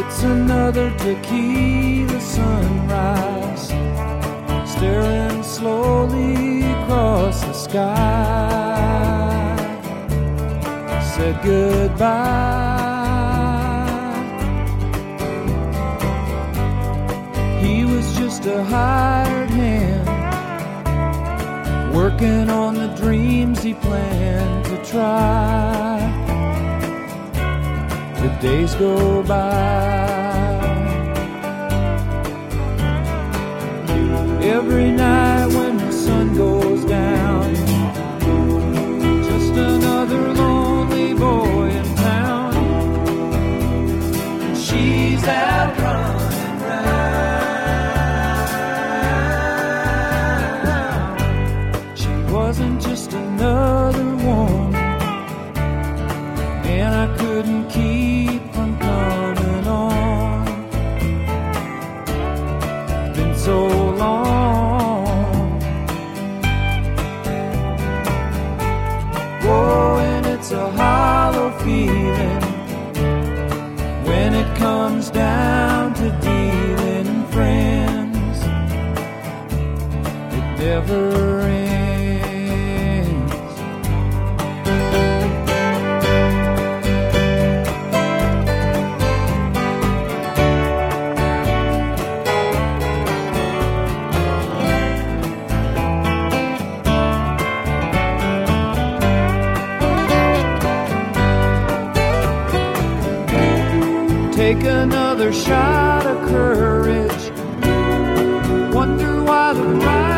It's another tequila sunrise, staring slowly across the sky. Said goodbye. He was just a hired hand, working on the dreams he planned to try. The days go by. Every night when the sun goes down, just another lonely boy in town. And she's out running round. She wasn't just another woman, and I couldn't keep from coming on. It's been so long. Oh, and it's a hollow feeling when it comes down to dealing in friends. It never ends. Take another shot of courage. Wonder why the